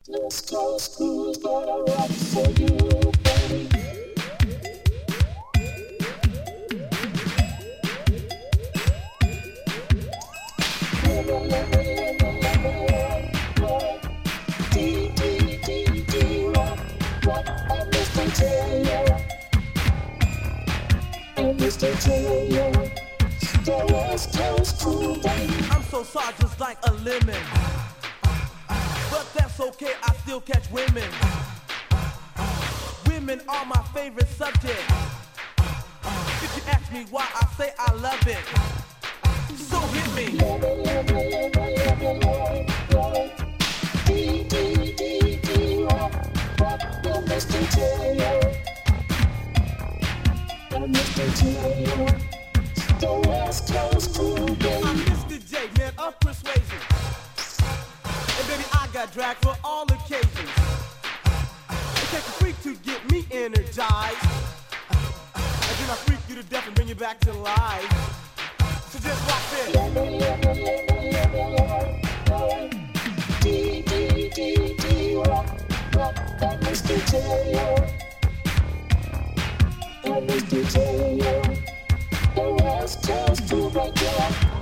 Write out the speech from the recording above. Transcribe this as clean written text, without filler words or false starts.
Just close schools gonna rock for you, baby. D, D, D, D, rock, I'm Mr. Taylor. I'm Mr. Taylor. The West Coast cool, baby. I'm so soft just like a lemon. But that's okay, I still catch women. Women are my favorite subject. If you ask me why, I say I love it. So hit me. D, D, D, D, rock, I'm Mr. Taylor. I'm Mr. Taylor. The West Coast cool, baby. I'm Mr. J, man of persuasion. And baby, I got drag for all occasions. It takes a freak to get me energized. And then I freak you to death and bring you back to life. So just rock this. D, D, D, D, rock, I'm Mr. Taylor. I'm Mr. Taylor. The West Coast cool, baby.